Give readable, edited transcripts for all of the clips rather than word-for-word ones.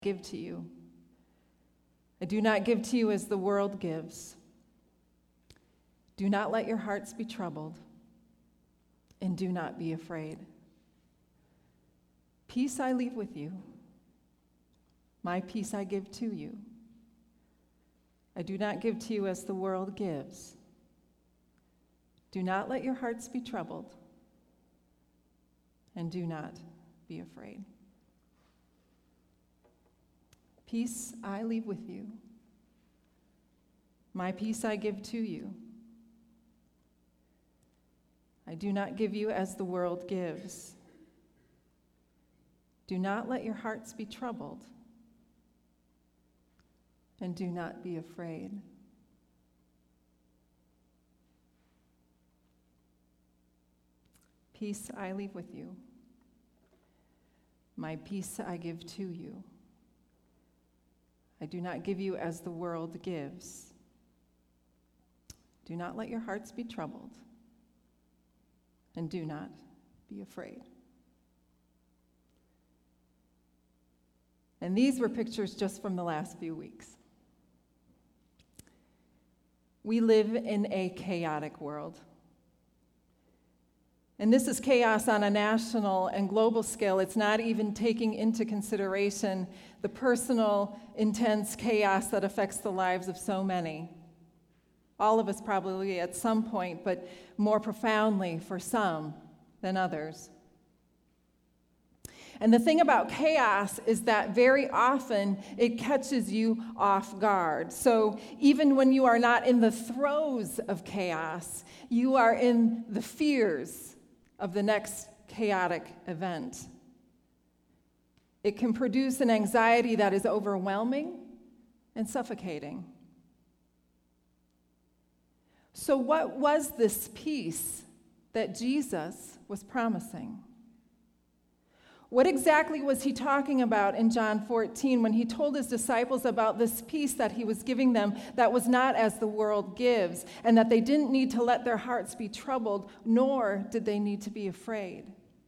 give to you. I do not give to you as the world gives. Do not let your hearts be troubled, and do not be afraid. Peace I leave with you. My peace I give to you. I do not give to you as the world gives. Do not let your hearts be troubled, and do not be afraid. Peace I leave with you. My peace I give to you. I do not give you as the world gives. Do not let your hearts be troubled, and do not be afraid. Peace I leave with you. My peace I give to you. I do not give you as the world gives. Do not let your hearts be troubled, and do not be afraid. And these were pictures just from the last few weeks. We live in a chaotic world. And this is chaos on a national and global scale. It's not even taking into consideration the personal, intense chaos that affects the lives of so many. All of us probably at some point, but more profoundly for some than others. And the thing about chaos is that very often it catches you off guard. So even when you are not in the throes of chaos, you are in the fears of the next chaotic event. It can produce an anxiety that is overwhelming and suffocating. So what was this peace that Jesus was promising? What exactly was he talking about in John 14 when he told his disciples about this peace that he was giving them that was not as the world gives, and that they didn't need to let their hearts be troubled, nor did they need to be afraid?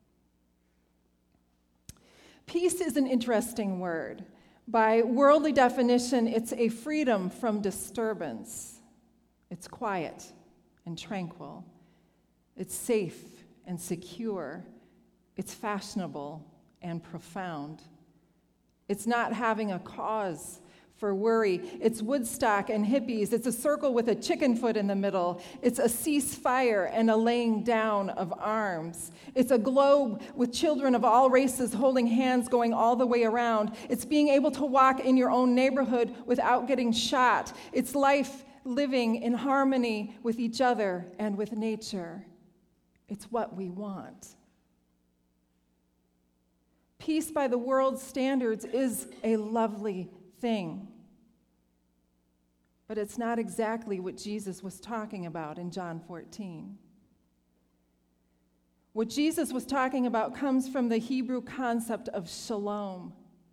Peace is an interesting word. By worldly definition, it's a freedom from disturbance. It's quiet and tranquil. It's safe and secure. It's fashionable and profound. It's not having a cause for worry. It's Woodstock and hippies. It's a circle with a chicken foot in the middle. It's a ceasefire and a laying down of arms. It's a globe with children of all races holding hands going all the way around. It's being able to walk in your own neighborhood without getting shot. It's life living in harmony with each other and with nature. It's what we want. Peace by the world's standards is a lovely thing. But it's not exactly what Jesus was talking about in John 14. What Jesus was talking about comes from the Hebrew concept of shalom,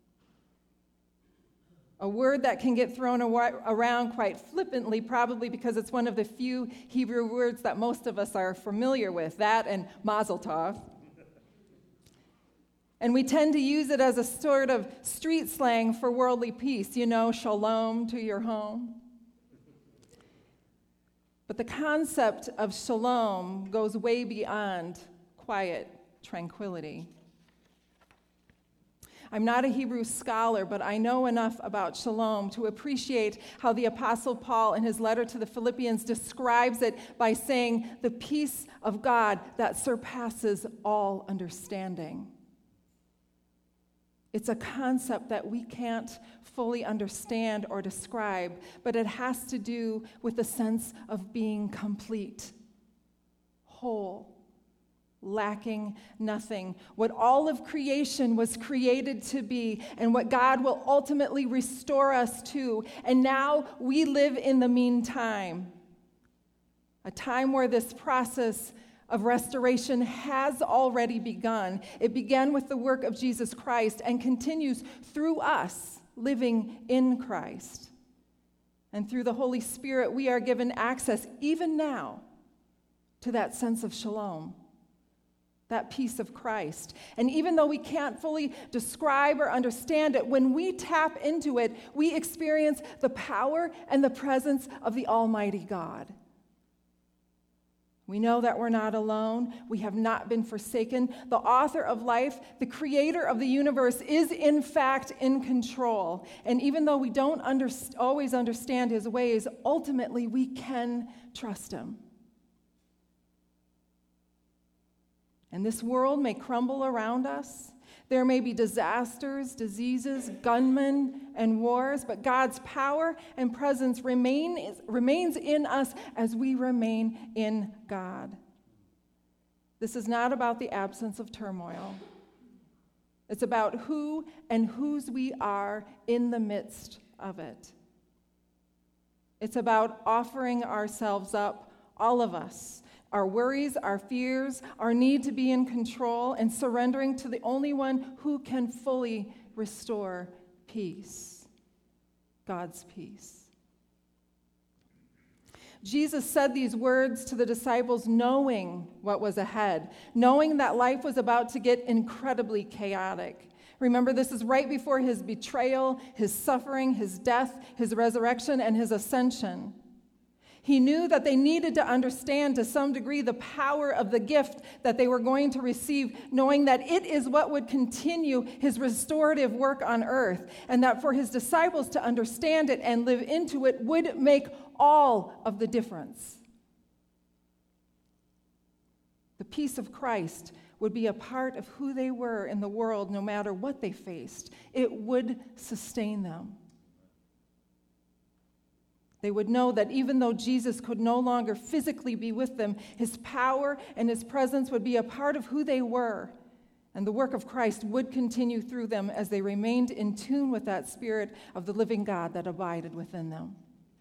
a word that can get thrown around quite flippantly, probably because it's one of the few Hebrew words that most of us are familiar with, that and mazel tov. And we tend to use it as a sort of street slang for worldly peace, shalom to your home. But the concept of shalom goes way beyond quiet tranquility. I'm not a Hebrew scholar, but I know enough about shalom to appreciate how the Apostle Paul in his letter to the Philippians describes it by saying, the peace of God that surpasses all understanding. It's a concept that we can't fully understand or describe, but it has to do with the sense of being complete, whole, lacking nothing. What all of creation was created to be, and what God will ultimately restore us to. And now we live in the meantime, a time where this process of restoration has already begun. It began with the work of Jesus Christ and continues through us living in Christ. And through the Holy Spirit, we are given access, even now, to that sense of shalom, that peace of Christ. And even though we can't fully describe or understand it, when we tap into it, we experience the power and the presence of the Almighty God. We know that we're not alone. We have not been forsaken. The author of life, the creator of the universe, is in fact in control. And even though we don't always understand his ways, ultimately we can trust him. And this world may crumble around us. There may be disasters, diseases, gunmen, and wars, but God's power and presence remains in us as we remain in God. This is not about the absence of turmoil. It's about who and whose we are in the midst of it. It's about offering ourselves up, all of us, our worries, our fears, our need to be in control, and surrendering to the only one who can fully restore peace, God's peace. Jesus said these words to the disciples knowing what was ahead, knowing that life was about to get incredibly chaotic. Remember, this is right before his betrayal, his suffering, his death, his resurrection, and his ascension. He knew that they needed to understand to some degree the power of the gift that they were going to receive, knowing that it is what would continue his restorative work on earth, and that for his disciples to understand it and live into it would make all of the difference. The peace of Christ would be a part of who they were in the world no matter what they faced. It would sustain them. They would know that even though Jesus could no longer physically be with them, his power and his presence would be a part of who they were, and the work of Christ would continue through them as they remained in tune with that Spirit of the living God that abided within them.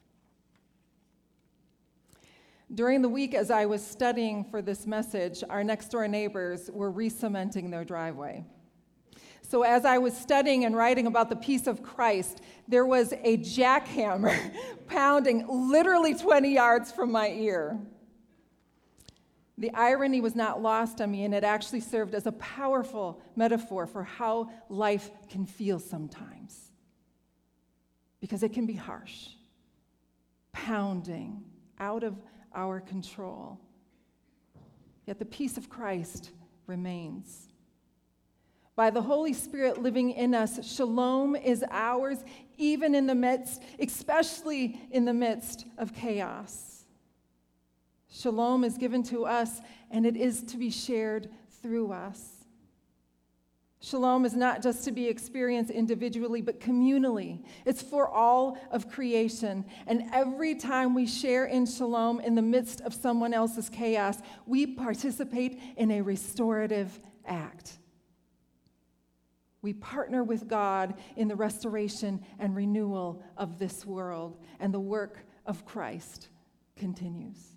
During the week, as I was studying for this message, our next-door neighbors were re-cementing their driveway. So as I was studying and writing about the peace of Christ, there was a jackhammer pounding literally 20 yards from my ear. The irony was not lost on me, and it actually served as a powerful metaphor for how life can feel sometimes. Because it can be harsh, pounding, out of our control. Yet the peace of Christ remains. By the Holy Spirit living in us, shalom is ours, even in the midst, especially in the midst of chaos. Shalom is given to us, and it is to be shared through us. Shalom is not just to be experienced individually, but communally. It's for all of creation. And every time we share in shalom in the midst of someone else's chaos, we participate in a restorative act. We partner with God in the restoration and renewal of this world, and the work of Christ continues.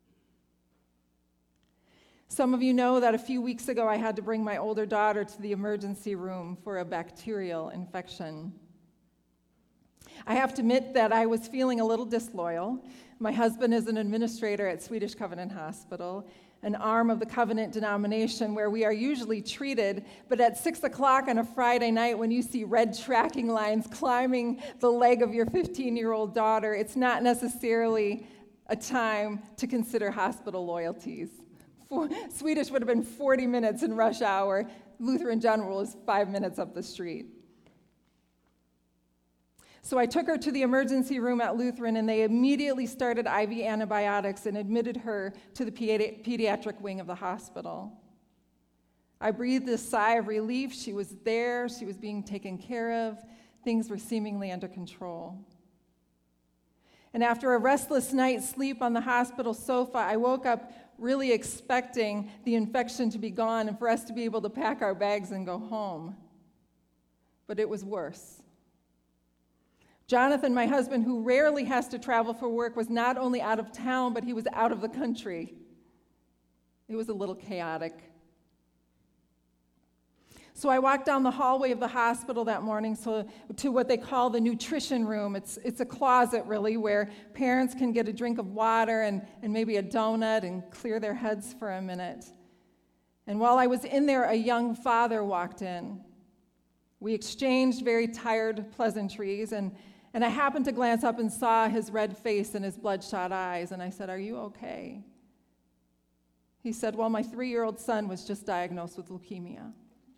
Some of you know that a few weeks ago I had to bring my older daughter to the emergency room for a bacterial infection. I have to admit that I was feeling a little disloyal. My husband is an administrator at Swedish Covenant Hospital, an arm of the Covenant denomination where we are usually treated, but at 6 o'clock on a Friday night when you see red tracking lines climbing the leg of your 15-year-old daughter, it's not necessarily a time to consider hospital loyalties. Swedish would have been 40 minutes in rush hour. Lutheran General is 5 minutes up the street. So I took her to the emergency room at Lutheran, and they immediately started IV antibiotics and admitted her to the pediatric wing of the hospital. I breathed a sigh of relief. She was there. She was being taken care of. Things were seemingly under control. And after a restless night's sleep on the hospital sofa, I woke up really expecting the infection to be gone and for us to be able to pack our bags and go home. But it was worse. Jonathan, my husband, who rarely has to travel for work, was not only out of town, but he was out of the country. It was a little chaotic. So I walked down the hallway of the hospital that morning to what they call the nutrition room. It's a closet, really, where parents can get a drink of water and maybe a donut and clear their heads for a minute. And while I was in there, a young father walked in. We exchanged very tired pleasantries, and I happened to glance up and saw his red face and his bloodshot eyes, and I said, "Are you okay?" He said, "Well, my 3-year-old son was just diagnosed with leukemia."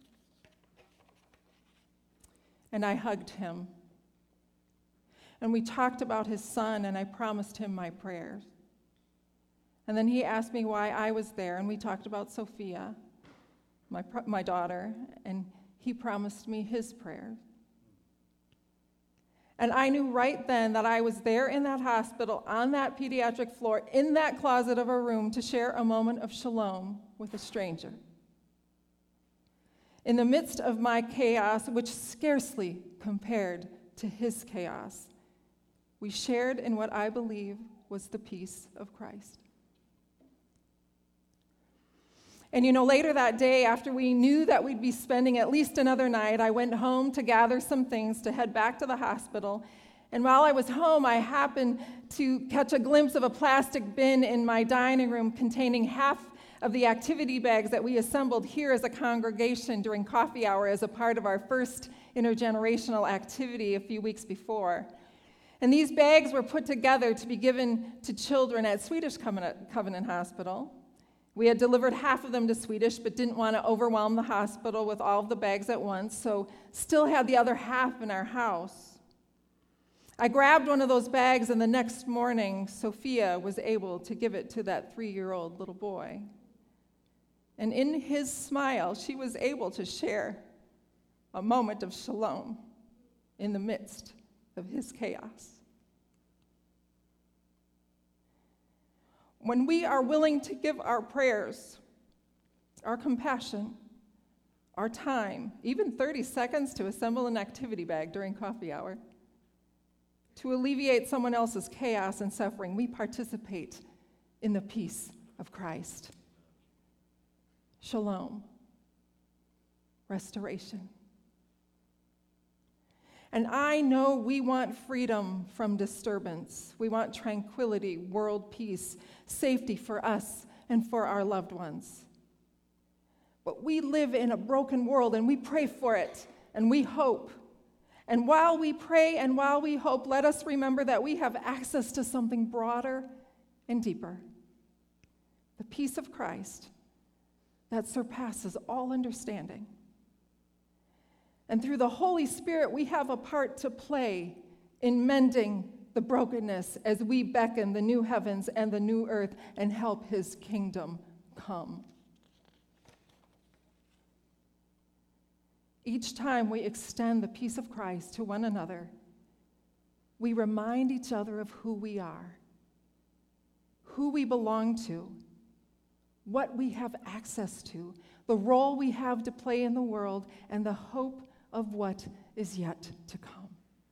And I hugged him. And we talked about his son, and I promised him my prayers. And then he asked me why I was there, and we talked about Sophia, my daughter, and he promised me his prayers. And I knew right then that I was there in that hospital, on that pediatric floor, in that closet of a room to share a moment of shalom with a stranger. In the midst of my chaos, which scarcely compared to his chaos, we shared in what I believe was the peace of Christ. And later that day, after we knew that we'd be spending at least another night, I went home to gather some things to head back to the hospital. And while I was home, I happened to catch a glimpse of a plastic bin in my dining room containing half of the activity bags that we assembled here as a congregation during coffee hour as a part of our first intergenerational activity a few weeks before. And these bags were put together to be given to children at Swedish Covenant Hospital. We had delivered half of them to Swedish, but didn't want to overwhelm the hospital with all of the bags at once, so still had the other half in our house. I grabbed one of those bags, and the next morning, Sophia was able to give it to that 3-year-old little boy. And in his smile, she was able to share a moment of shalom in the midst of his chaos. When we are willing to give our prayers, our compassion, our time, even 30 seconds to assemble an activity bag during coffee hour, to alleviate someone else's chaos and suffering, we participate in the peace of Christ. Shalom, restoration. And I know we want freedom from disturbance. We want tranquility, world peace, safety for us and for our loved ones. But we live in a broken world, and we pray for it, and we hope. And while we pray and while we hope, let us remember that we have access to something broader and deeper. The peace of Christ that surpasses all understanding. And through the Holy Spirit, we have a part to play in mending the brokenness as we beckon the new heavens and the new earth and help his kingdom come. Each time we extend the peace of Christ to one another, we remind each other of who we are, who we belong to, what we have access to, the role we have to play in the world, and the hope of what is yet to come.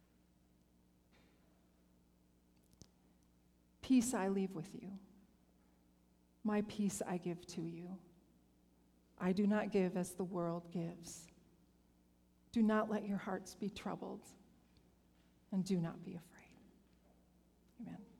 Peace I leave with you. My peace I give to you. I do not give as the world gives. Do not let your hearts be troubled, and do not be afraid. Amen.